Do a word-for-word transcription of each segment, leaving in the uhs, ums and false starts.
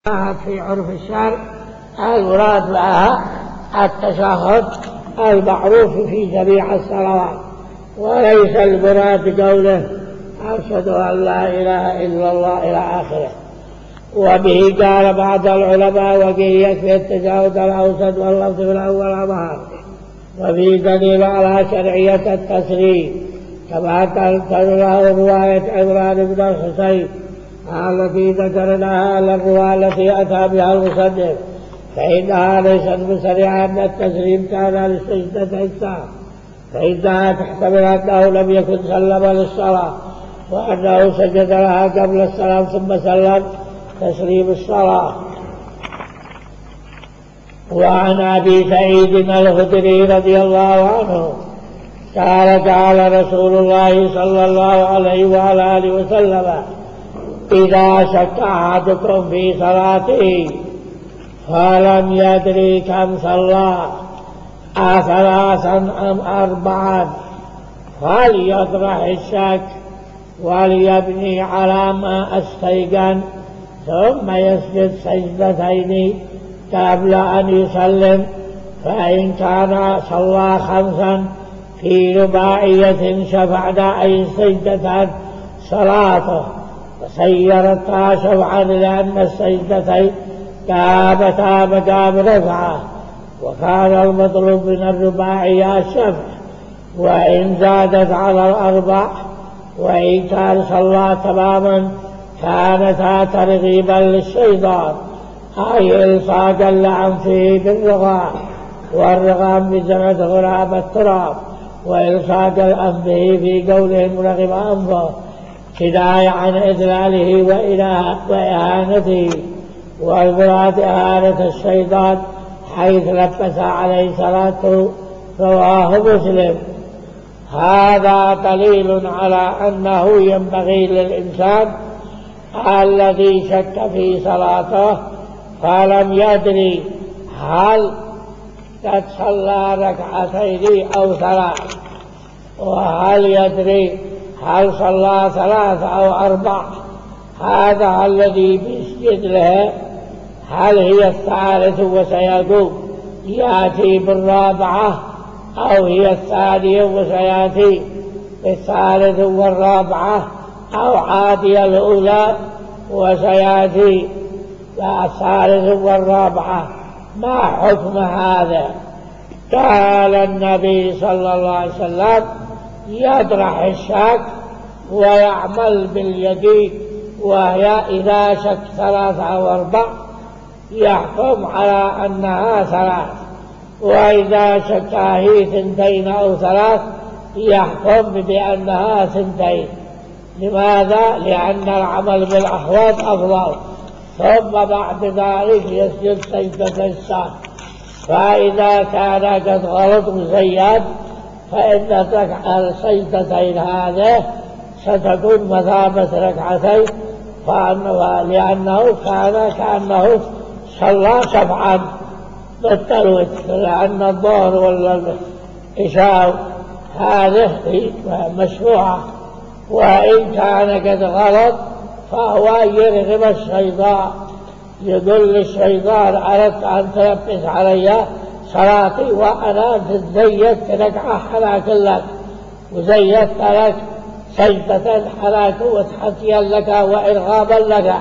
في عرف الشرع المراد معها التشهد المعروف في جميع الصلوات، وليس المراد قوله أشهد أن لا إله إلا الله إلى آخره. وبه قال بعض العلماء وقيل يكفي التشهد الأوسط واللفظ الأول أظهر. وفي دليل على شرعية التسليم كما تنقل رواية عمران بن الحسين التي ذكرناها الرواية التي أتى بها المصنف، فإنها ليست مسرعة أن التسليم كان للسجدة الساعة، فإنها تحتمل أنه لم يكن سلم للصلاة وأنه سجد لها قبل السلام ثم سلم تسليم الصلاة. وعن أبي سعيد الخدري رضي الله عنه قال قال رسول الله صلى الله عليه وعلى آله وسلم: إذا شك أحدكم في صلاته فلم يدري كم صلى أثلاثا أم أربعا فليطرح الشك وليبني على ما استيقن ثم يسجد سجدتين قبل أن يسلم، فإن كان صلى خمسا في رباعية شفعنا أي سجدة صلاته وسيرتها شفعا لأن السجدتين قامتا مقام رفعه، وكان المطلوب من الرباعية الشفع وإن زادت على الأربع، وإن كان صلى تماما كانتا ترغيبا للشيطان أي إلصاقا لأنفه بالرغام، والرغام بجمع غراب التراب، وإلصاق الأنفه في قولهم رغم أنفه كناية عن إذلاله وإهانته، والمراد إهانة الشيطان حيث لبس عليه صلاته. رواه مسلم. هذا دليل على أنه ينبغي للإنسان الذي شك في صلاته فلم يدري هل قد صلى ركعتين أو ثلاث، وهل يدري هل صلى ثلاث أو أربع، هذا الذي بيسجد له هل هي الثالث وسيقوم يأتي بالرابعة أو هي الثانية وسيأتي بالثالث والرابعة، أو عادي الأولى وسيأتي الثالث والرابعة. ما حكم هذا؟ قال النبي صلى الله عليه وسلم: يطرح الشك ويعمل باليدين، وهي إذا شك ثلاث أو أربع يحكم على أنها ثلاث، وإذا شك هي ثنتين أو ثلاث يحكم بأنها ثنتين. لماذا؟ لأن العمل بالأحوال أفضل، ثم بعد ذلك يسجد سجدة السهو. فإذا كان قد غلط وزيد فإن السجدتين هذه ستكون مثابة ركعتين، لأنه كان كأنه صلى شفعا بالتلوث، لأن الظهر ولا العشاء هذه مشروعة. وإن كان قد غلط فهو يرغب الشيطان، يقول للشيطان: أردت أن تلبس علي صلاتي وأنا زيدت ركعة حلاك لك وزيدت لك سجدة حلاك وتحتيا لك وإرغابا لك.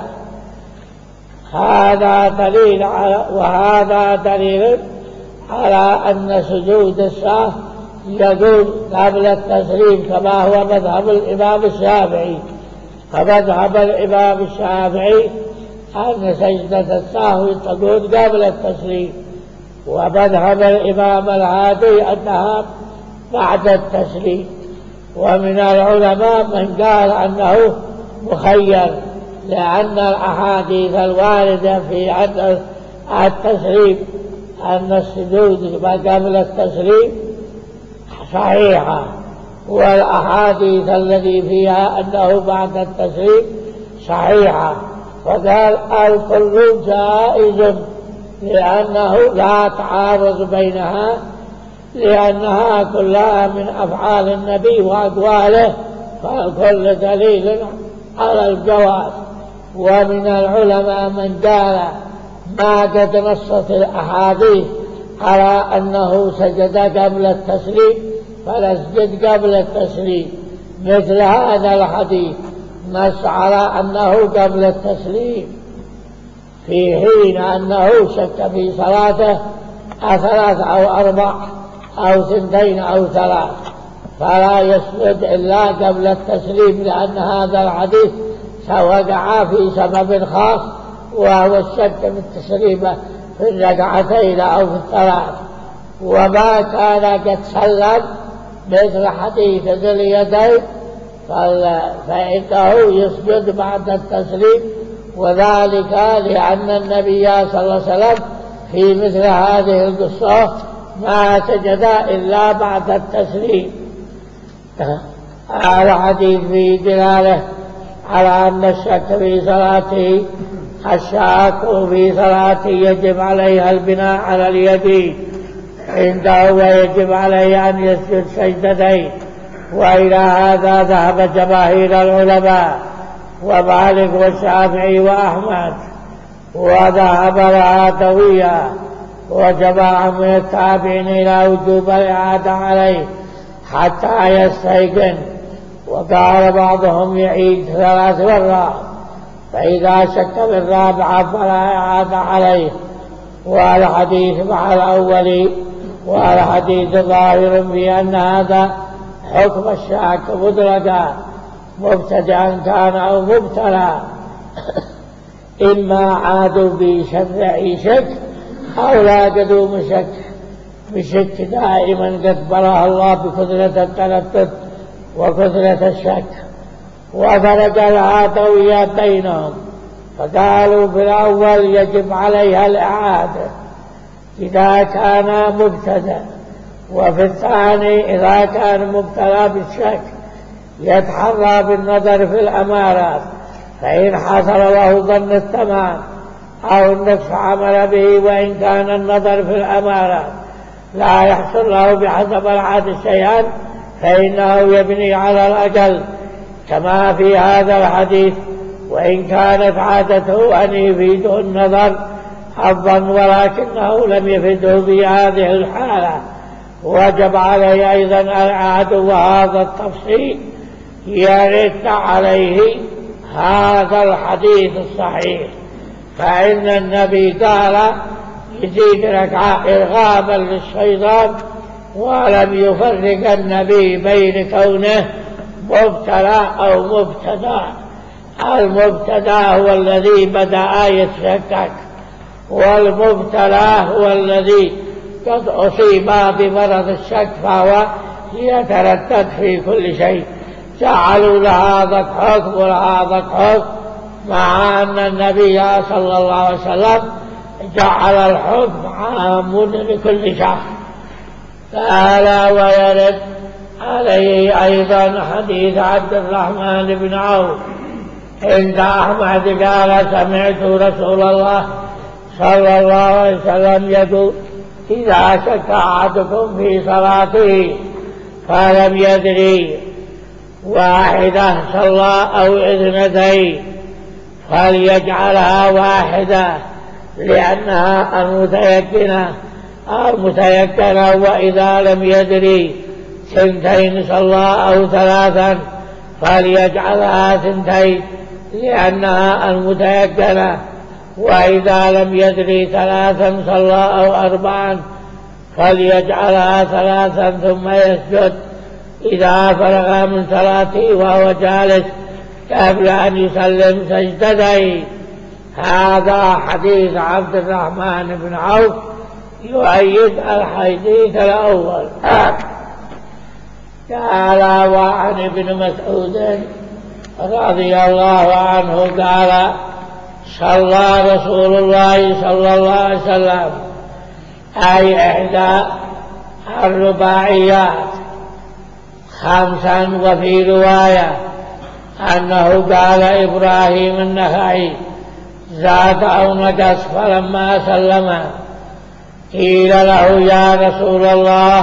هذا دليل على وهذا دليل على أن سجود السهو يقول قبل التسليم، كما هو مذهب الإمام الشافعي. فمذهب الإمام الشافعي أن سجدة السهو تقول قبل التسليم، ومذهب الإمام الهادي أنها بعد التسليم. ومن العلماء من قال أنه مخير، لأن الأحاديث الواردة في التسليم أن السجود قبل التسليم صحيحة، والأحاديث الذي فيها أنه بعد التسليم صحيحة. وقال الكل جائز لأنه لا تعارض بينها، لأنها كلها من أفعال النبي وأقواله، فالكل دليل على الجواز. ومن العلماء من قال ما قد نصت الأحاديث على أنه سجد قبل التسليم فليسجد قبل التسليم، مثل هذا الحديث نص على أنه قبل التسليم في حين أنه شك في صلاته أثلاث أو أربع أو ثنتين أو ثلاث، فلا يسجد إلا قبل التسليم، لأن هذا الحديث وقع في سبب خاص وهو الشك في التسليم في الركعتين أو في الثلاث. وما كان قد سلم مثل حديث ذي اليدين فإنه يسجد بعد التسليم، وذلك لأن النبي صلى الله عليه وسلم في مثل هذه القصة ما سجد إلا بعد التسليم. هذا الحديث في دلالة على أن الشك في صلاته الشاك في صلاته يجب عليها البناء على اليدين عنده، ويجب عليه أن يسجد سجدتين، وإلى هذا ذهب جماهير العلماء ومالك والشافعي وأحمد، وذهب العاتوية وجماعة من التابعين إلى وجوب الإعادة عليه حتى يستيقن، وقال بعضهم يعيد ثلاث مرات، فإذا شك بالرابعة فلا إعادة عليه. والحديث مع الأول والحديث ظاهر في أن هذا حكم الشاك مدرجا مبتدعا كان أو مبتلى، إما عادوا بشرع شك أو لا قدوم شك بشك دائما قد بره الله بكثرة التردد وكثرة الشك. وفرق العاتويات بينهم فقالوا في الأول يجب عليها الإعادة إذا كان مبتدأ، وفي الثاني إذا كان مبتلى بالشك يتحرى بالنظر في الأمارات، فإن حصل له ظن التمام أو النفس عمل به، وإن كان النظر في الأمارات لا يحصل له بحسب العادة شيئا فإنه يبني على الأجل كما في هذا الحديث، وإن كانت عادته أن يفيده النظر حظا ولكنه لم يفده في هذه الحالة وجب عليه أيضا الإعادة. وهذا التفصيل يرد عليه هذا الحديث الصحيح، فإن النبي قال يزيد ركعة إرغابا للشيطان، ولم يفرق النبي بين كونه مبتلى أو مبتدى. المبتدى هو الذي بدأ يتشكك، والمبتلى هو الذي قد أصيب بمرض الشك فهو يتردد في كل شيء. جعلوا لهذا الحكم ولهذا الحكم، مع أن النبي صلى الله عليه وسلم جعل الحكم عام لكل شخص. قال ويرد عليه أيضا حديث عبد الرحمن بن عوف عند أحمد قال سمعت رسول الله صلى الله عليه وسلم يقول إذا شك أحدكم في صلاته فلم يدري واحدة صلى أو اثنتين فليجعلها واحدة لأنها المتيقنة المتيقنة، وإذا لم يدري ثنتين صلى أو ثلاثا فليجعلها ثنتين لأنها المتيقنة، وإذا لم يدري ثلاثا صلى أو أربعا فليجعلها ثلاثا ثم يسجد إذا فرغ من صلاته وهو جالس قبل أن يسلم سجدتين. هذا حديث عبد الرحمن بن عوف يؤيد الحديث الأول. قال وعن ابن مسعود رضي الله عنه قال صلى رسول الله صلى الله عليه وسلم أي إحدى الرباعيات خمسا، وفي رواية أنه قال إبراهيم النخعي زاد أو نقص، فلما سلم قيل له يا رسول الله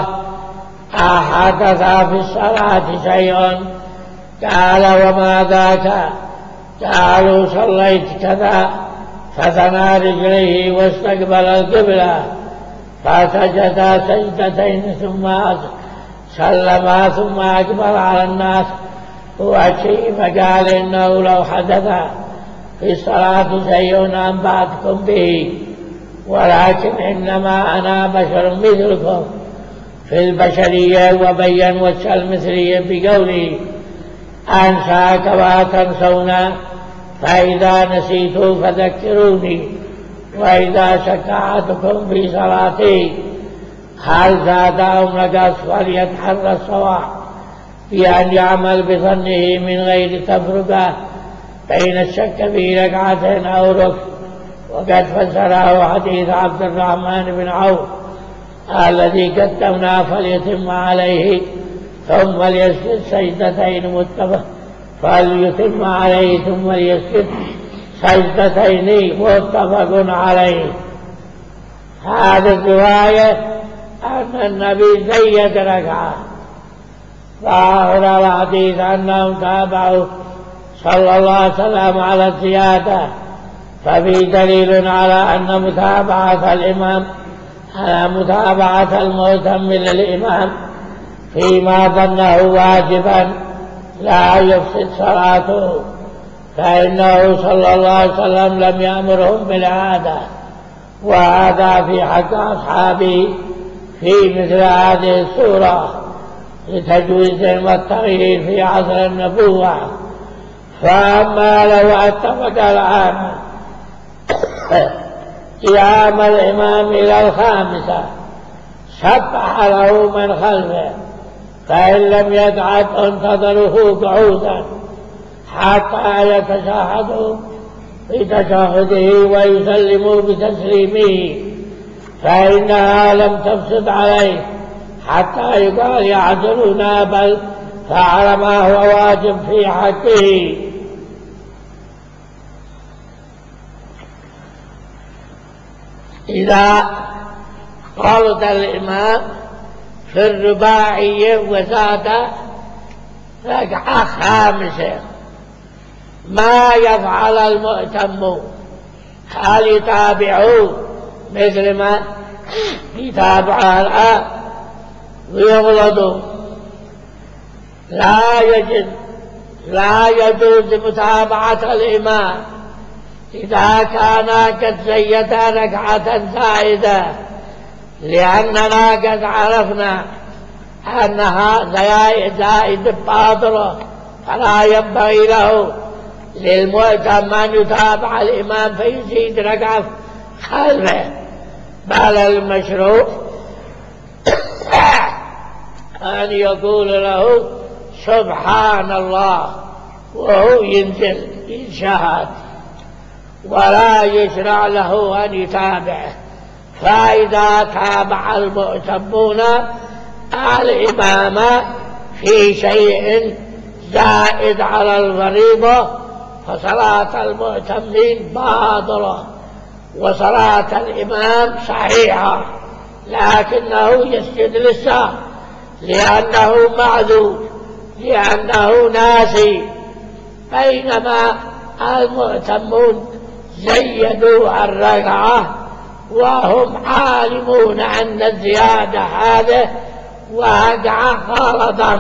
أحدث في الصلاة شيء؟ قال وما ذاك؟ قالوا صليت كذا، فثنى رجليه واستقبل القبلة فسجد سجدتين ثم سلم ثم أقبل على الناس وأشي فقال إنه لو حدث في الصلاة شيء أنبأتكم به، ولكن إنما أنا بشر مثلكم في البشرية، وبين وجه المثلية بقوله أنسى كما تنسون، فإذا نسيت فذكروني، وإذا شك أحدكم في صلاتي هل زاد أو نقص فليتحرى الصواب بأن يعمل بظنه من غير تفرقة بين الشك في ركعتين أو ركن. وقد فسره حديث عبد الرحمن بن عوف الذي قدمنا فليتم عليه ثم ليسجد سجدتين متفق فليتم عليه ثم ليسجد سجدتين متفق عليه. هذه الرواية أن النبي زيد ركعة، ظاهر الحديث أنهم تابعوا صلى الله عليه وسلم على الزيادة، ففي دليل على أن متابعة الإمام على متابعة المؤتم للإمام فيما ظنه واجبا لا يفسد صلاته، فإنه صلى الله عليه وسلم لم يأمرهم بالعادة، وهذا في حق أصحابه في مثل هذه السورة لتجويزهم التغيير في عصر النبوة. فأما لو اتفق الآن قيام الإمام إلى الخامسة سبح له من خلفه، فإن لم يقعد انتظره قعودا حتى يتشاهدوا بتشهده ويسلموا بتسليمه، فإنها لم تفسد عليه حتى يقال يعذرنا، بل فعل ما هو واجب في حقه. إذا فرض الإمام في الرباعية وزاد ركعة خامسة ما يفعل المؤتم؟ هل يتابعوا مثل ما يتابع الآن ويغلطوا؟ لا يجد لا يجوز متابعة الإمام إذا كان قد زيد ركعة زائدة، لأننا قد عرفنا أنها زائد باطلة، فلا ينبغي له للمؤتم أن يتابع الإمام فيزيد ركعة خلفه، بل المشروع أن يقول له سبحان الله وهو ينزل يشهد، ولا يشرع له أن يتابعه. فإذا تابع المؤتمون الإمام في شيء زائد على الفريضة فصلاة المؤتمين باطلة وصلاة الإمام صحيحة، لكنه يسجد للسهو لأنه معذور، لأنه ناسي، بينما المؤتمون زيدوا الركعة وهم عالمون أن الزيادة هذه وقع غلطا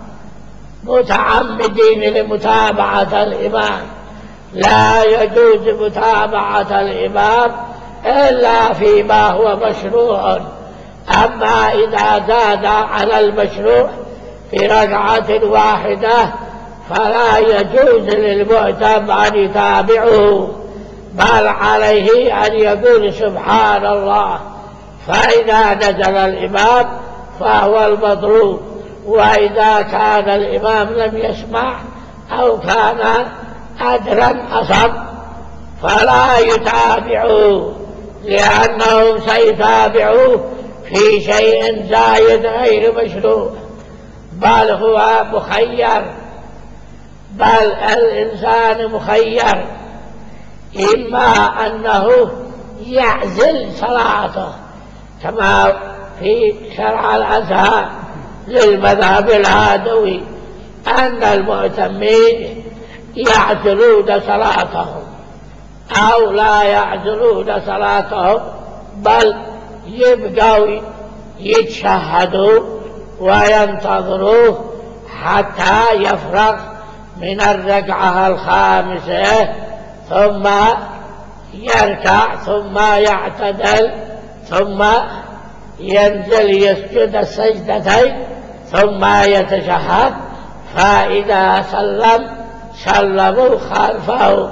متعمدين لمتابعة الإمام. لا يجوز متابعة الإمام إلا فيما هو مشروع، أما إذا زاد على المشروع في ركعة واحدة فلا يجوز للمؤتم أن يتابعه، بل عليه أن يقول سبحان الله، فإذا نزل الإمام فهو المطلوب، وإذا كان الإمام لم يسمع أو كان أدرا أصب فلا يتابعه، لأنهم سيتابعوه في شيء زايد غير مشروع، بل هو مخير، بل الإنسان مخير، إما أنه يعزل صلاته كما في شرع الأزهر للمذهب العادوي أن المؤتمين يعجلون صلاتهم أو لا يعجلون صلاتهم، بل يبقوا يتشهدوا وينتظروه حتى يفرغ من الركعة الخامسة، ثم يركع ثم يعتدل ثم ينزل يسجد السجدتين ثم يتشهد، فإذا سلم سلموا خلفه.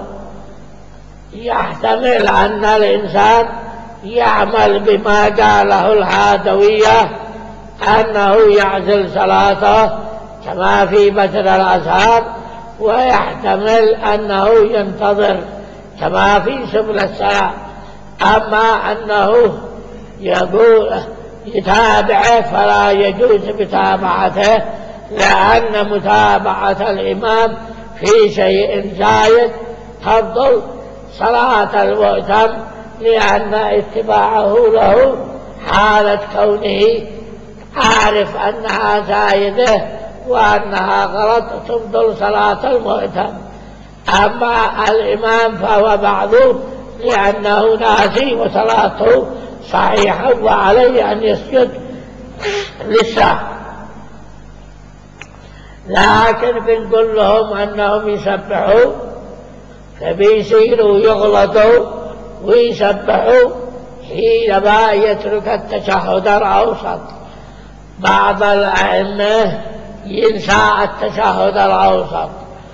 يحتمل أن الإنسان يعمل بما قاله الهادوية أنه يعزل صلاته كما في بدر الأزهار، ويحتمل أنه ينتظر كما في سبل السلام. أما أنه يقول يتابعه فلا يجوز متابعته، لأن متابعة الإمام في شيء زايد تفضل صلاة المؤتم، لأن اتباعه له حالة كونه عارف أنها زايدة وأنها غلط تفضل صلاة المؤتم. أما الإمام فهو معذور لأنه ناسي وصلاته صحيحة وعليه أن يسجد للسهو. لكن بنقول لهم أنهم يسبحوا، فبيصيروا يغلطوا ويسبحوا حينما يترك التشهد الأوسط. بعض الأئمة ينسى التشهد الأوسط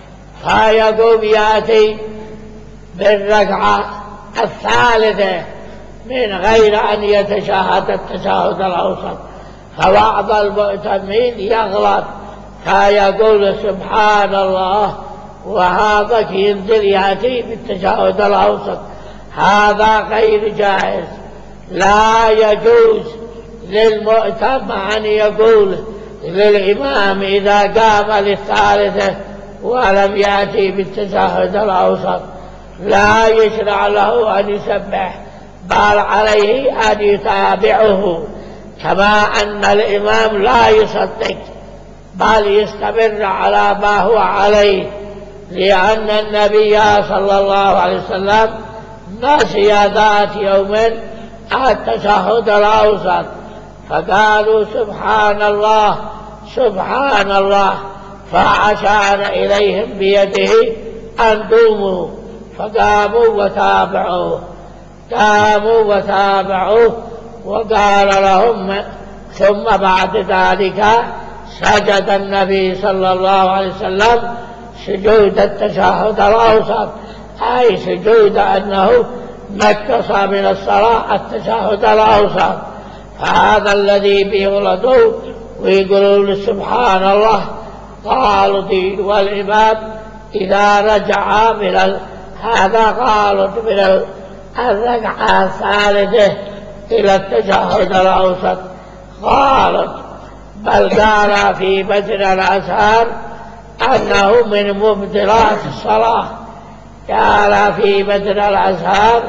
فيقوم يأتي بالركعة الثالثة من غير أن يتشهد التشهد الأوسط، فبعض المؤتمين يغلط فيقول سبحان الله وهذا ينزل يأتي بالتشهد الأوسط. هذا غير جائز. لا يجوز للمؤتم أن يقول للإمام إذا قام للثالثة ولم يأتي بالتشهد الأوسط لا يشرع له أن يسبح، بل عليه أن يتابعه، كما أن الإمام لا يصدق بل يستمر على ما هو عليه، لأن النبي صلى الله عليه وسلم نسي ذات يوم التشهد الأوسط فقالوا سبحان الله سبحان الله، فأشار إليهم بيده أن قوموا، فقاموا وتابعوه قاموا وتابعوه وقال لهم. ثم بعد ذلك سجد النبي صلى الله عليه وسلم سجود التشهد الأوسط، أي سجود أنه نكص من الصلاة التشهد الأوسط. فهذا الذي بيغلطوا ويقولون سبحان الله قالوا دين، والإمام إذا رجع من ال... هذا قالوا من الركعة الثالثة إلى التشهد الأوسط قالت، بل قال في بدر الأزهار أنه من مبطلات الصلاة، قال في بدر الأزهار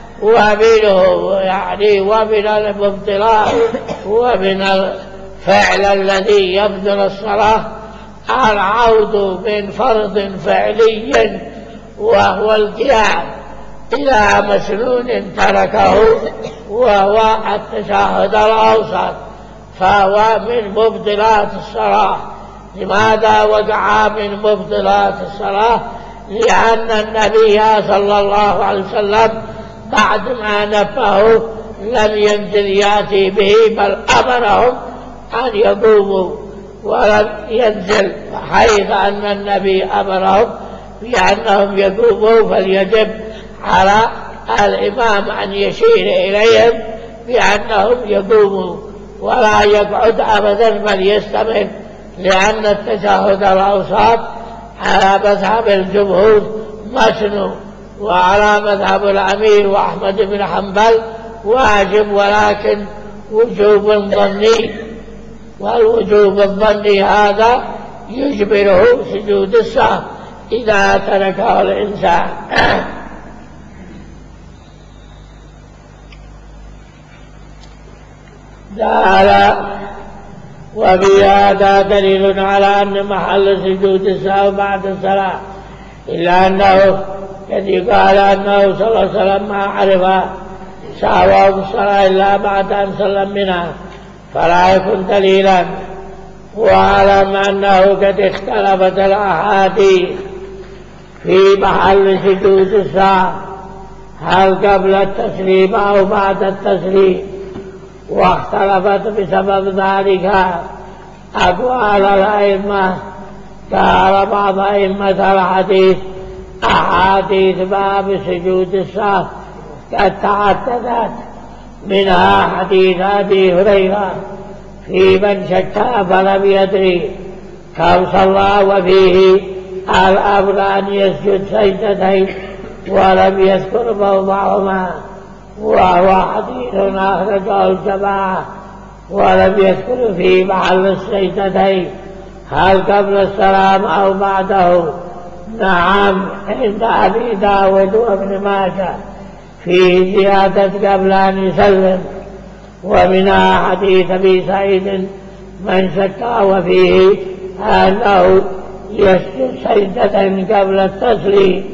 ومنه يعني ومن المبطلات ومن الفعل الذي يبطل الصلاة العود من فرض فعلي وهو القيام إلى مسنون تركه وهو التشهد الأوسط، فهو من مبطلات الصلاة. لماذا وقع من مبطلات الصلاة؟ لأن النبي صلى الله عليه وسلم بعد ما نبهوا لم ينزل يأتي به، بل أمرهم أن يقوموا ولم ينزل، حيث أن النبي أمرهم بأنهم يقوموا، فليجب على الإمام أن يشير إليهم بأنهم يقوموا ولا يقعد أبدا بل يستمر، لأن التشهد الأوسط على مذهب الجمهور مسنون، وعلى مذهب الأمير وأحمد بن حنبل واجب، ولكن وجوب ظني، والوجوب الظني هذا يجبره سجود السهو إذا تركه الإنسان. قال وفي هذا دليل على أن محل سجود السهو بعد الصلاة إلا أنه الذي قال أنه صلى الله عليه وسلم ما عرف سهوه بالصلاة إلا بعد أن سلم منها فلا يكون دليلا. واعلم أنه قد اختلفت الأحاديث في محل سجود السهو هل قبل التسليم أو بعد التسليم، واختلفت بسبب ذلك أقوال الأئمة. قال بعض أئمة الحديث أحاديث باب سجود السهو قد تعددت، منها حديث أبي هريرة في من شك فلم يدري كم صلى وفيه الأمر أن يسجد سجدتين ولم يذكر موضعهما، وهو حديث أخرجه الجماعة ولم يذكر في محل السجدتين هل قبل السلام أو بعده. نعم عند أبي داود وابن ماجه في زيادة قبل أن يسلم، ومنها حديث أبي سعيد من شك وفيه أنه يسجد سجدة قبل التسليم،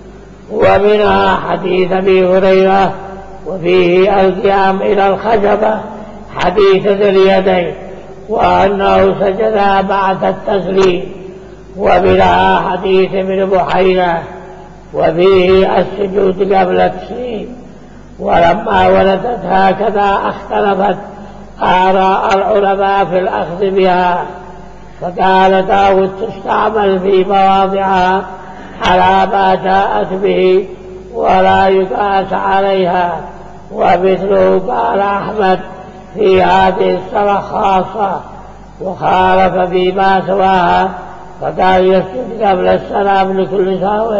ومنها حديث أبي هريرة وفيه القيام إلى الخشبة حديث ذي اليدين وأنه سجد بعد التسليم، ومنها حديث ابن بحيرة وفيه السجود قبل التسليم. ولما ولدت هكذا اختلفت آراء العلماء في الأخذ بها، فقال داود تستعمل في مواضعها على ما جاءت به ولا يقاس عليها، ومثله قال أحمد في هذه الصلاة خاصة وخالف فيما سواها فقال يسجد قبل السلام لكل سهو.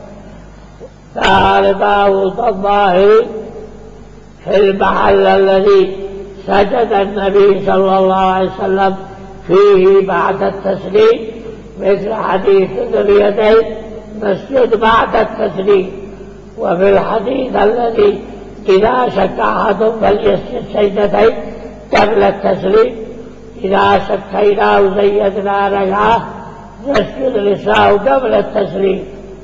قال داود الظاهري في المحل الذي سجد النبي صلى الله عليه وسلم فيه بعد التسليم مثل حديث ذي اليدين نسجد بعد التسليم، وفي الحديث الذي إذا شك أحد فليسجد سجدتين قبل التسليم إذا شكينا وزيدنا ركعة نسجد للسهو قبل التسليم.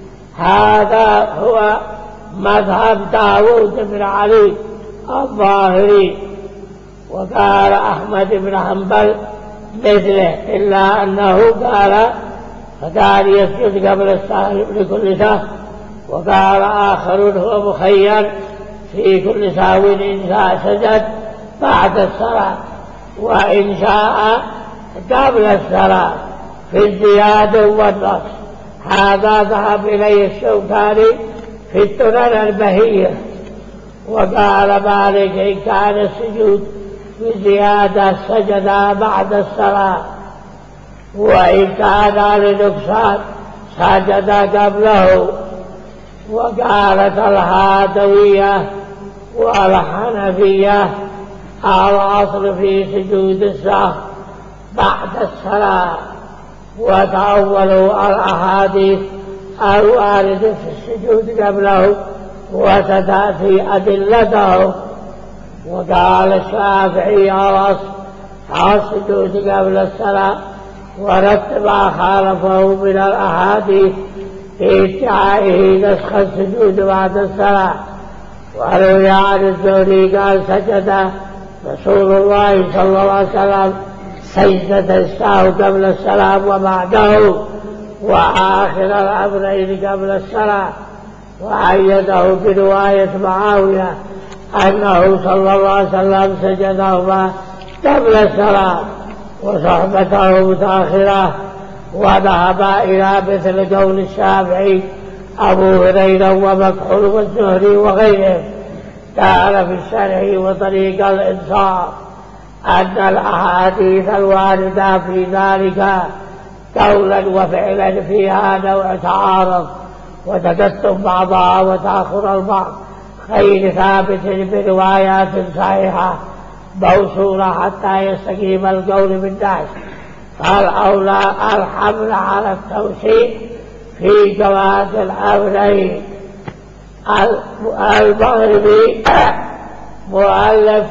هذا هو مذهب داود بن علي الظاهري. وقال أحمد بن حنبل مثله إلا أنه قال فقال يسجد قبل السهو لكل سهو، وقال آخر هو مخير في كل سهو إن شاء سجد بعد الصلاة وإن شاء قبل الصلاة في الزيادة والنقص. هذا ذهب إليه الشوكاني في السنن البهية. وقال مالك إن كان السجود بزيادة سجد بعد الصلاة، وإن كان لنقصان سجد قبله. وقالت الهادوية والحنفية الأصل في سجود السهو بعد الصلاة، وتأولوا الأحاديث الواردة في السجود قبله وستأتي أدلته. وقال الشافعي الأصل السجود قبل الصلاة، ورتب ما خالفه من الأحاديث في ادعائه نسخ السجود بعد الصلاة. وروي عن الزهري قال سجد رسول الله صلى الله عليه وسلم سجدة السهو قبل السلام وبعده وآخر الأمرين قبل الصلاة. وأيده برواية معاوية أنه صلى الله عليه وسلم سجدهما قبل الصلاة وصحبته متأخرة. وذهب إلى مثل قول الشافعي أبو هريرة ومكحول والزهري وغيرهم. قال في الشرح وطريق الإنصاف أن الأحاديث الواردة في ذلك قولا وفعلا فيها نوع تعارض وتكتم بعضها وتأخر البعض غير ثابت بروايات صحيحة موصولة حتى يستقيم القول بالناس. فالأولى الحمل على التوسيع في جواز الأمرين. المغربي مؤلف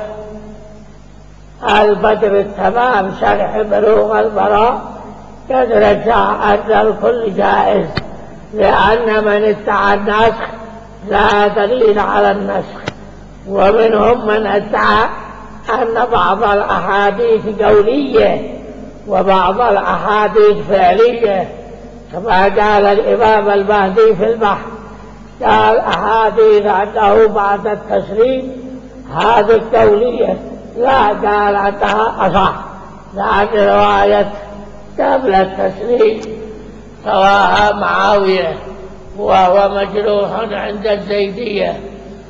البدر التمام شرح بلوغ المرام قد رجع أن الكل جائز لأن من ادعى النسخ لا دليل على النسخ، ومنهم من ادعى أن بعض الأحاديث قولية وبعض الأحاديث فعلية، كما قال الإمام المهدي في البحث، قال أحاديث أنه بعد التسليم هذه قولية، لا قال أنها أصح، لأن رواية قبل التسليم رواها معاوية وهو مجروح عند الزيدية.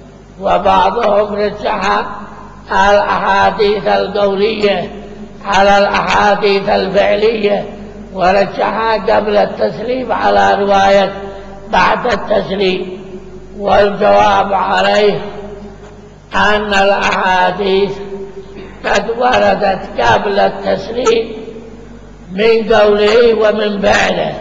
وبعضهم رجح الأحاديث القولية على الأحاديث الفعلية، ورجحها قبل التسليم على رواية بعد التسليم. والجواب عليه أن الأحاديث قد وردت قبل التسليم من قوله ومن فعله،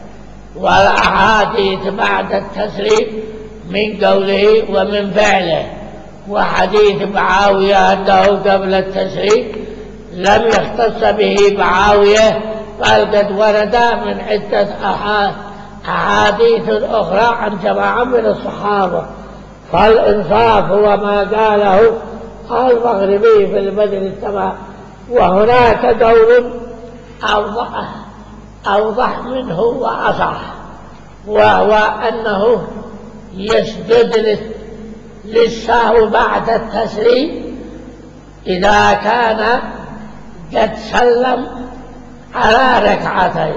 والأحاديث بعد التسليم من قوله ومن فعله. وحديث معاوية أنه قبل التسليم لم يختص به معاوية، بل قد ورد من عدة أحاديث أخرى عن جماعة من الصحابة. فالإنصاف هو ما قاله المغربي في البدر التمام. وهناك قول أوضح, أوضح منه وأصح، وهو أنه يسجد للسهو بعد التسليم إذا كان قد سلم على ركعتين،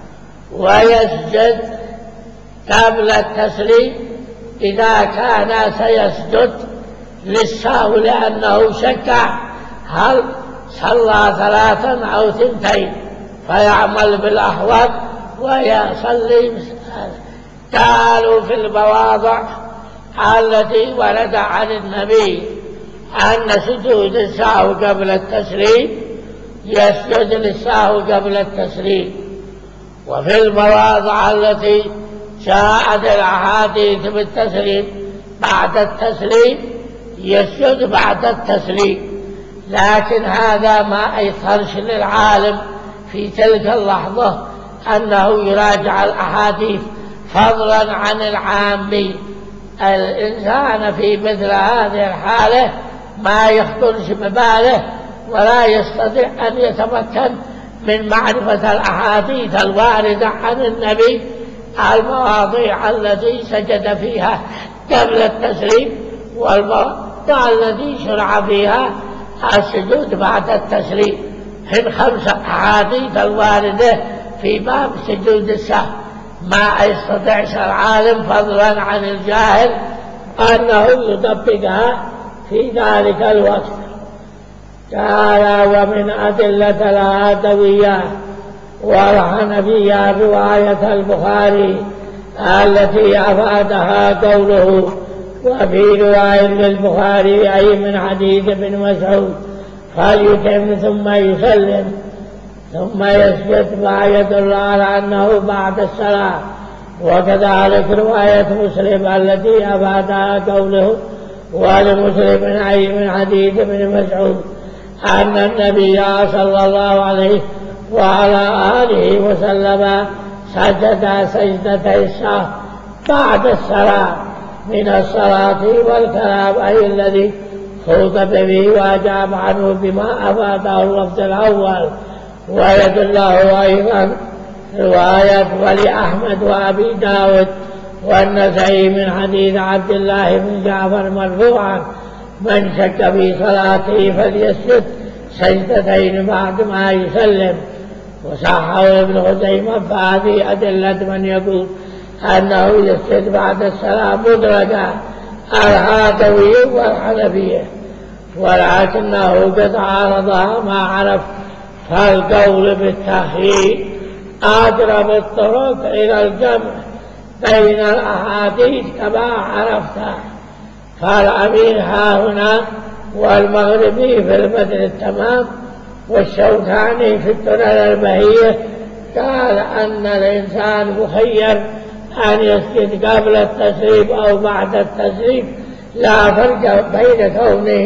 ويسجد قبل التسليم إذا كان سيسجد للسهو لأنه شك هل صلى ثلاثا أو ثنتين، فيعمل بالأحوط ويصلي. قالوا في المواضع التي ورد عن النبي أن سجود السهو قبل التسليم يسجد للسهو قبل التسليم، وفي المواضع التي جاءت الأحاديث بالتسليم بعد التسليم يسجد بعد التسليم. لكن هذا ما أيسرش للعالم في تلك اللحظة أنه يراجع الأحاديث، فضلا عن العامي. الإنسان في مثل هذه الحالة ما يخطرش بباله ولا يستطيع أن يتمكن من معرفة الأحاديث الواردة عن النبي المواضيع التي سجد فيها قبل التسليم والمواضيع التي شرع فيها السجود بعد التسليم. هن خمس أحاديث الواردة في باب سجود السهو ما يستطيعش العالم فضلا عن الجاهل أنه يطبقها في ذلك الوقت. قال ومن أدلة العادوية والحنفية رواية البخاري التي أفادها قوله وفي رواية للبخاري أي من حديث ابن مسعود فليتم ثم يسلم ثم يسجد ما يدل على أنه بعد الصلاة. وكذلك رواية مسلم التي أفادها قوله ولمسلم أي من حديث ابن مسعود أن النبي صلى الله عليه وعلى آله وسلم سجد سجدتي السهو بعد الصلاة من الصلاة والكلام أي الذي خطب به وأجاب عنه بما أفاده اللفظ الأول. ويدله أيضا رواية ولأحمد وأبي داود والنسائي من حديث عبد الله بن جعفر مرفوعا من شك في صلاته فليسجد سجدتين بعد ما يسلم. وصححه ابن خزيمة. فهذه أدلة من يقول أنه يسجد بعد السلام مدرجا العادوي والحنفية، ولكنه قد عارضها ما عرف. فالقول بالتخيير أقرب الطرق إلى الجمع بين الأحاديث كما عرفت. فالأمير ها هنا والمغربي في البدر التمام والشوكاني في الدرر البهية قال أن الإنسان مخير أن يسجد قبل التسليم أو بعد التسليم، لا فرق بين كونه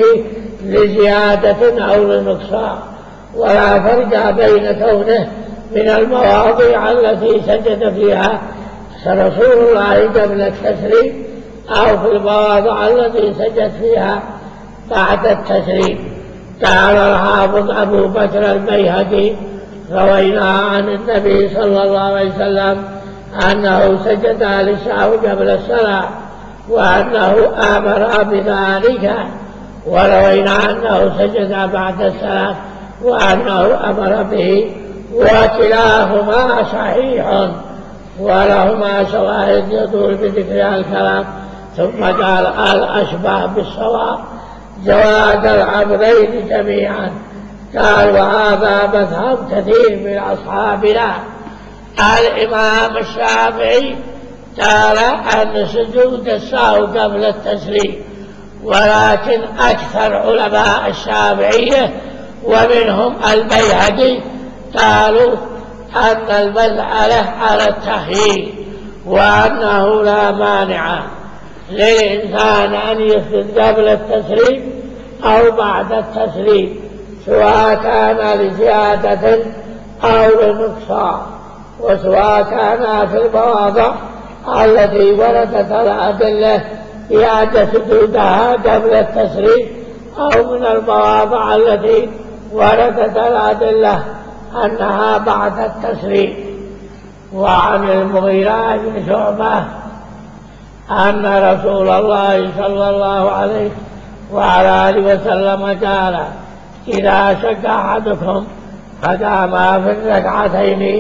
لزيادة أو لنقصان، ولا فرق بين كونه من المواضيع التي سجد فيها رسول الله قبل التسليم أو في المواضع التي سجد فيها بعد التسليم. قال الحافظ أبو بكر البيهقي: روينا عن النبي صلى الله عليه وسلم أنه سجد للسهو قبل الصلاة وأنه أمر بذلك، وروينا أنه سجد بعد الصلاة وأنه أمر به، وكلاهما صحيح ولهما شواهد يطول بذكرها الكلام. ثم قال: الأشبه بالصواب جواز الأمرين جميعا. قال: وهذا مذهب كثير من أصحابنا. الإمام الشافعي قال أن سجود السهو قبل التسليم، ولكن أكثر علماء الشافعية ومنهم البيهقي قالوا أن المسألة على التخيير، وأنه لا مانع للإنسان أن يسجد قبل التسليم أو بعد التسليم، سواء كان لزيادة أو لنقصان، وسواء كان في المواضع التي وردت الأدلة بأن سجودها قبل التسليم أو من المواضع التي وردت الأدلة أنها بعد التسليم. وعن المغيرة بن شعبة أن رسول الله صلى الله عليه وعلى آله وسلم قال: إذا شك أحدكم فقام في الركعتين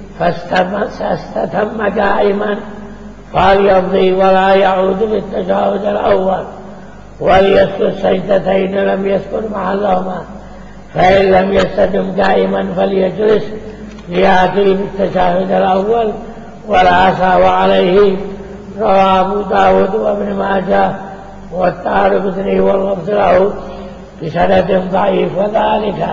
فاستتم قائما فليمضي ولا يعود بالتشهد الأول، وليسجد سجدتين لم يذكر محلهما، فإن لم يستتم قائما فليجلس ليأتي بالتشهد الأول ولا سهو عليه. رواه أبو داود وابن ماجه والدارقطني واللفظ له بسند ضعيف، وذلك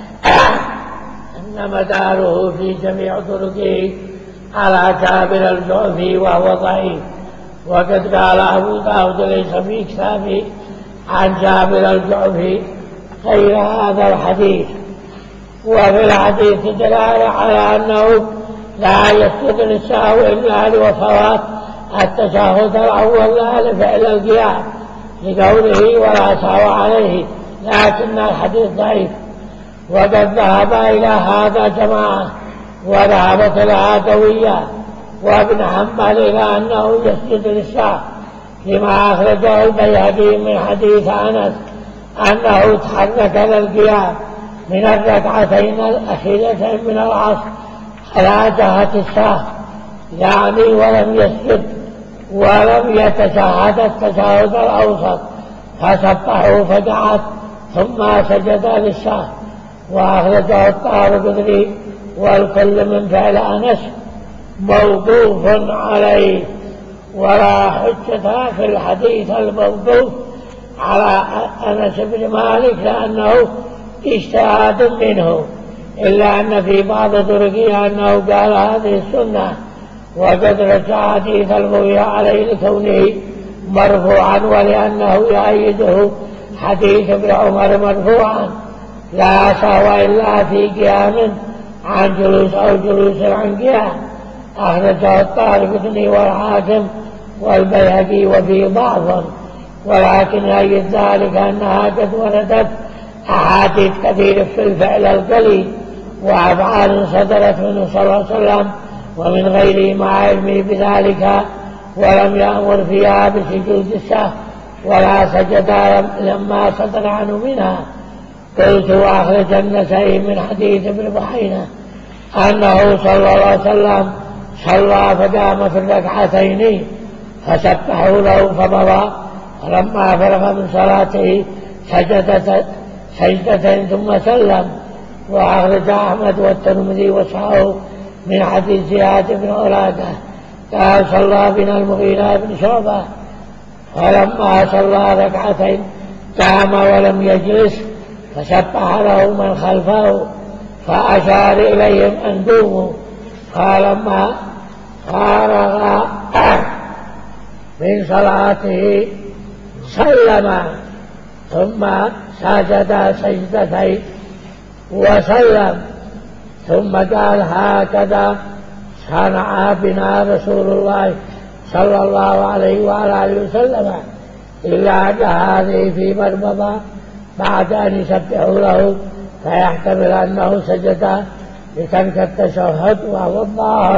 أن مداره في جميع طرقه على جابر الجعفي وهو ضعيف. وقد قال أبو داود ليس في كتابه عن جابر الجعفي غير هذا الحديث. وفي الحديث دلالة على أنه لا يسجد للسهو إلا لوفوات التشهد الأول لا لفعل القيام لقوله ولا سهو عليه، لكن الحديث ضعيف. وقد ذهب إلى هذا جماعة، وذهبت العدوية وابن حنبل إلى أنه يسجد للسهو، لما أخرجه البيهقي من حديث أنس أنه تحرك للقيام من الركعتين الأخيرتين من العصر على جهة السهو، يعني ولم يسجد ولم يتشهد التشهد الأوسط، فسبحه فقعد ثم سجد للسهو. وأخرجه الدارقطني والكل من فعل أنس موقوف عليه، ولا حجة في الحديث الموقوف على أنس بن مالك لأنه اجتهاد منه، إلا أن في بعض طرقه أنه قال هذه السنة. وقد رجع حديث المغيرة عليه لكونه مرفوعا، ولأنه يؤيده حديث ابن عمر مرفوعا: لا سهو إلا في قيام عن جلوس أو جلوس عن قيام. أخرجه الدارقطني والحاكم والبيهقي وفي بعض، ولكن يؤيد ذلك أنها قد وردت أحاديث كثيرة في الفعل القليل وأفعال صدرت منه صلى الله عليه وسلم ومن غيره مع علمه بذلك، ولم يأمر فيها بسجود السهو ولا سجد لما صدر عنه منها. قلت: وأخرج النسائي من حديث ابن بحينة أنه صلى الله عليه وسلم صلى فقام في الركعتين فسبحوا له فمضى، فلما فرغ من صلاته سجد سجدتين ثم سلم. وأخرج أحمد والترمذي وصححه من حديث زياد بن عرادة قال: صلى بنا المغيرة بن شعبة، فلما صلى ركعتين قام ولم يجلس فسبح له من خلفه فأشار إليهم أن قوموا، فلما فارغ من صلاته سلم ثم سجد سجدتين وسلم، ثم قال: هكذا صنع بنا رسول الله صلى الله عليه وعلى آله وسلم، إلا أن هذه في من مضى بعد أن يسبحوا له، فيحتمل أنه سجد لترك التشهد وهو الظاهر.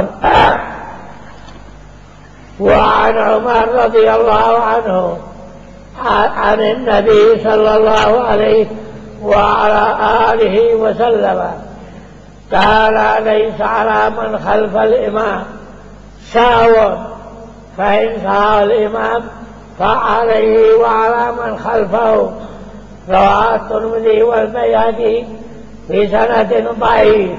وعن عمر رضي الله عنه عن النبي صلى الله عليه وعلى آله وسلم قال: ليس على من خلف الإمام سهو، فإن سهى الإمام فعليه وعلى من خلفه. رواه الترمذي والبيهقي في سند ضعيف،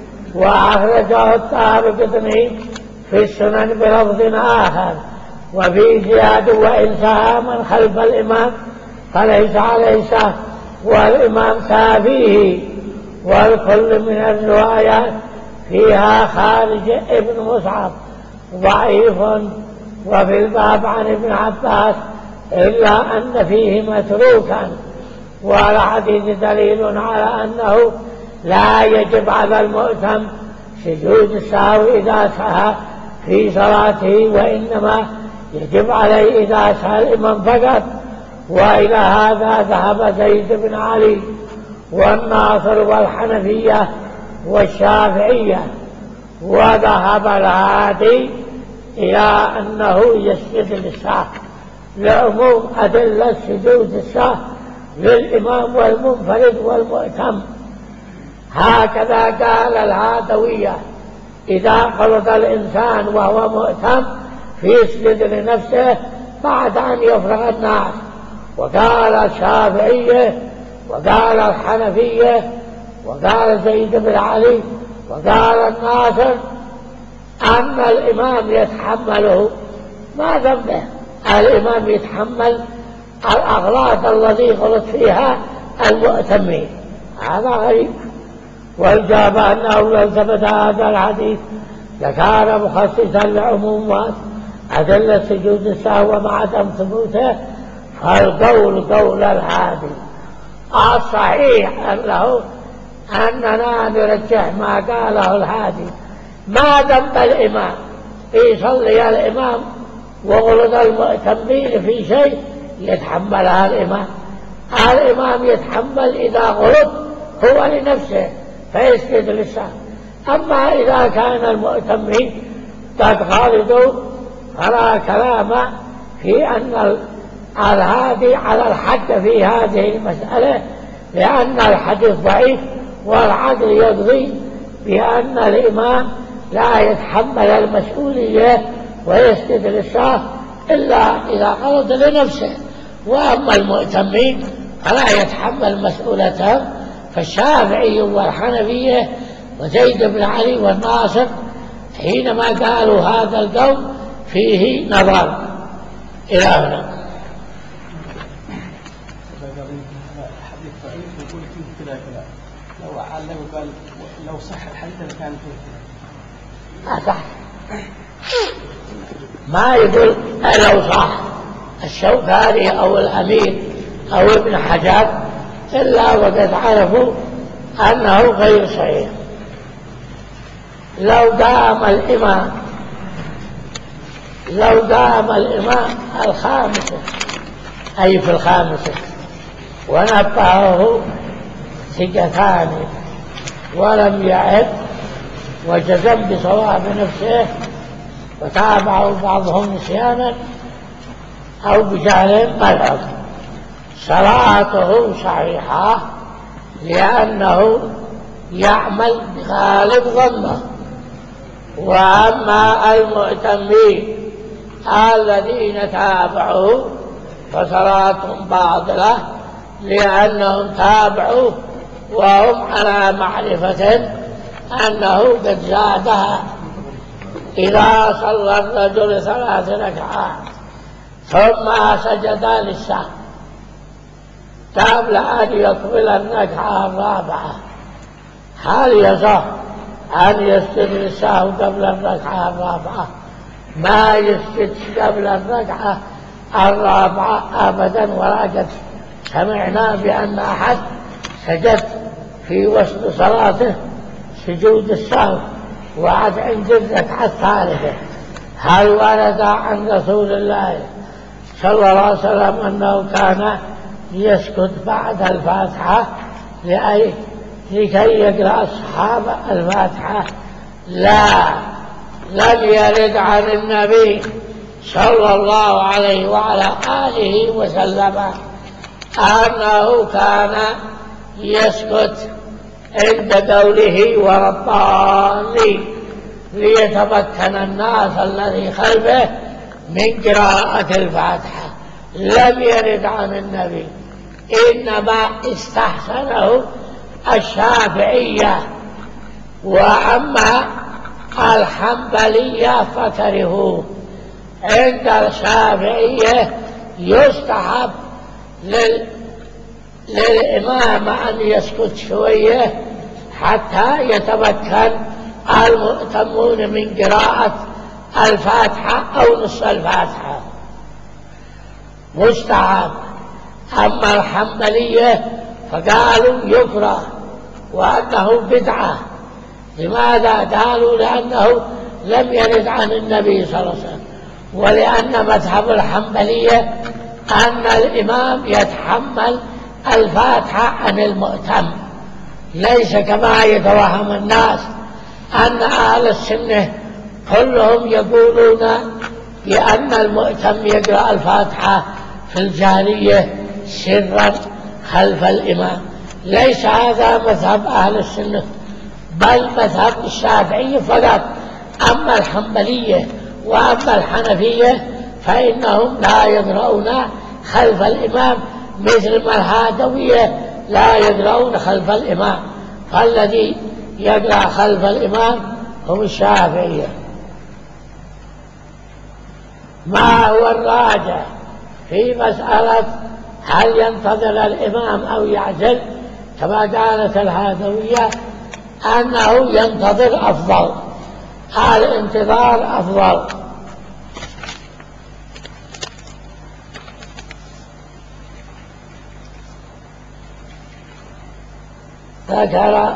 وأخرجه الطبراني في السنن بلفظ آخر، وفي زيادة: وإن سهى من خلف الإمام فليس عليه سهو والإمام سافيه. والكل من الروايات فيها خارج ابن مصعب ضعيف. وفي الباب عن ابن عباس إلا أن فيه متروكا. والحديث دليل على أنه لا يجب على المؤتم سجود السهو إذا سهى في صلاته، وإنما يجب عليه إذا سهى الإمام فقط. وإلى هذا ذهب زيد بن علي والناصر والحنفية والشافعية. وذهب الهادي إلى أنه يسجد للسهو لعموم أدلة سجود السهو للإمام والمنفرد والمؤتم. هكذا قال العادوية: إذا قلد الإنسان وهو مؤتم فيسجد لنفسه بعد أن يفرغ الناس. وقال الشافعية وقال الحنفية وقال زيد بن علي وقال الناصر أن الإمام يتحمله ما ذنبه، الإمام يتحمل الأغلاط الذي غلط فيها المؤتمين. هذا غريب. والجواب أنه لو ثبت هذا الحديث لكان مخصصا لعمومات أدلة سجود السهو مع عدم ثبوته، فالقول قول الهادي. الصحيح أنه أننا نرجح ما قاله الهادي، ما ذنب الإمام يصلي الإمام وغلط المؤتمين في شيء يتحملها الإمام. الإمام يتحمل إذا غلط هو لنفسه فيسجد للسهو. أما إذا كان المؤتمين قد غلطوا فلا كلام في أن الهادي على الحق في هذه المسألة، لأن الحديث ضعيف، والعدل يقضي بأن الإمام لا يتحمل المسؤولية ويسجد للسهو إلا إذا غلط لنفسه. وأما المؤتمين فلا يتحمل مسؤولتهم. فالشافعي والحنفية وزيد بن علي والناصر حينما قالوا هذا القول فيه نظر. إلى هنا حديث ضعيف يقول فيه كذا كذا، لو علمه قال لو صح الحديث لكان فيه ما صح، ما يقول لو صح الشوكاني أو الأمير أو ابن حجر، إلا وقد عرفوا أنه غير صحيح. لو دام الإمام لو دام الإمام الخامسة أي في الخامسة ونبهه ثقتان ولم يعد وجزم بصواب نفسه وتابعوا بعضهم نسيانا أو بجهل ملعب، صلاته صحيحة لأنه يعمل بغالب ظنه. وأما المؤتمين الذين تابعوا فصلاتهم باطلة لأنهم تابعوا وهم على معرفة أنه قد زادها. إذا صلى الرجل ثلاث ركعات ثم سجد للسهو قبل أن يكمل الركعة الرابعة، هل يصح أن يسجد للسهو قبل الركعة الرابعة؟ ما يسجد قبل الركعة الرابعة أبدا. ولقد سمعنا بأن أحد سجد في وسط صلاته سجود السهو وعد عند الركعة الثالثة هل ورد عن رسول الله صلى الله عليه وسلم أنه كان يسكت بعد الفاتحة لأي لكي يقرأ الصحابة الفاتحة؟ لا، لم يرد عن النبي صلى الله عليه وعلى آله وسلم أنه كان يسكت عند قوله ولا الضالين ليتمكن الناس الذي خلفه من قراءة الفاتحة. لم يرد عن النبي، إنما استحسنه الشافعية، وأما الحنبلية فكرهوه. عند الشافعية يستحب لل... للإمام أن يسكت شوية حتى يتمكن المؤتمون من قراءة الفاتحة أو نصف الفاتحة، مستحب. أما الحنبلية فقالوا يكره وأنه بدعة. لماذا؟ قالوا لأنه لم يرد عن النبي صلى الله عليه وسلم، ولأن مذهب الحنبلية أن الإمام يتحمل الفاتحة عن المؤتم، ليس كما يتوهم الناس أن أهل السنة كلهم يقولون بأن المؤتم يقرأ الفاتحة في الجارية سرا خلف الإمام. ليس هذا مذهب أهل السنة، بل مذهب الشافعي فقط. أما الحنبلية وأما الحنفية فإنهم لا يقرؤون خلف الإمام، مثل ما الهادوية لا يقرؤون خلف الإمام، فالذي يقرأ خلف الإمام هم الشافعية. ما هو الراجح في مسألة هل ينتظر الإمام أو يعجل؟ كما قالت الهادوية أنه ينتظر أفضل، الانتظار أفضل. ذكر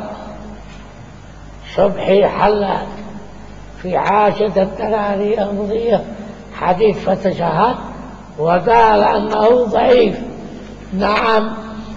صبحي حلاج في عاشة التراري المضية حديث فتشهد وقال أنه ضعيف. نعم،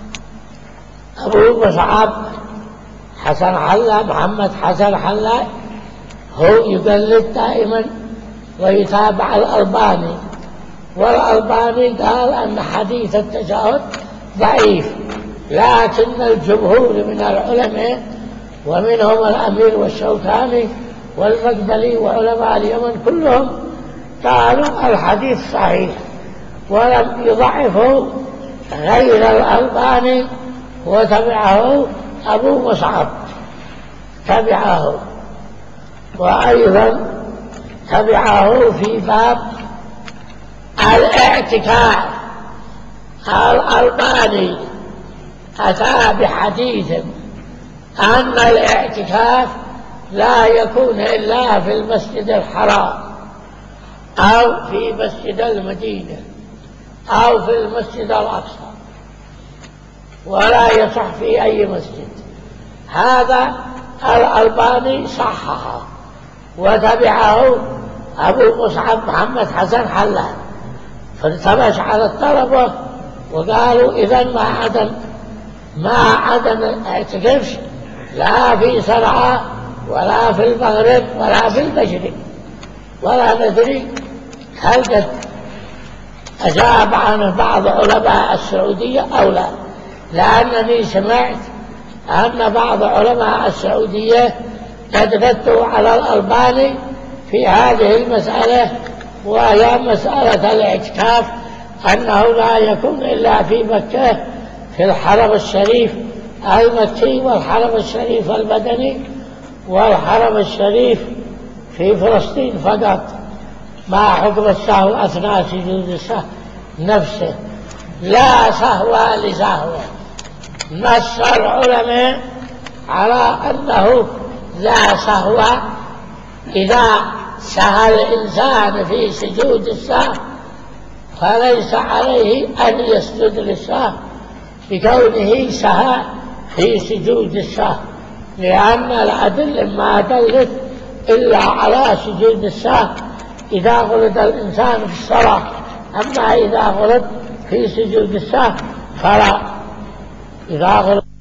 أبو مصعب حسن حلاج محمد حسن حلاج هو يقلد دائما ويتابع الألباني، والألباني قال أن حديث التشهد ضعيف، لكن الجمهور من العلماء ومنهم الأمير والشوكاني والمقدلي وعلماء اليمن كلهم قالوا الحديث صحيح، ولم يضعفه غير الألباني، وتبعه أبو مصعب تبعه، وأيضا تبعه في باب الاعتكاف. الألباني أتى بحديث أن الاعتكاف لا يكون إلا في المسجد الحرام أو في مسجد المدينة أو في المسجد الأقصى، ولا يصح في أي مسجد. هذا الألباني صححه، وتبعه أبو مصعب محمد حسن حلاج، فانتبش على الطلبة وقالوا إذن ما عدن ما عدن اعتكفش لا في صنعاء ولا في المغرب ولا في المشرق، ولا ندري هل قد أجاب عن بعض علماء السعودية أو لا، لأنني سمعت أن بعض علماء السعودية قد ردوا على الألباني في هذه المسألة، وهي مسألة الاعتكاف أنه لا يكون إلا في مكة في الحرم الشريف المكي والحرم الشريف المدني والحرم الشريف في فلسطين فقط، مع حكم السهو أثناء سجود السهو نفسه، لا سهو لسهو. نص العلماء على أنه لا سهو إذا سهى الإنسان في سجود السهو، فليس عليه أن يسجد للسهو بكونه سهى في سجود السهو، لأن الأدلة ما دلت إلا على سجود السهو إذا غلط الإنسان في الصلاة. أما إذا غلط في سجود السهو فلا. إذا غلط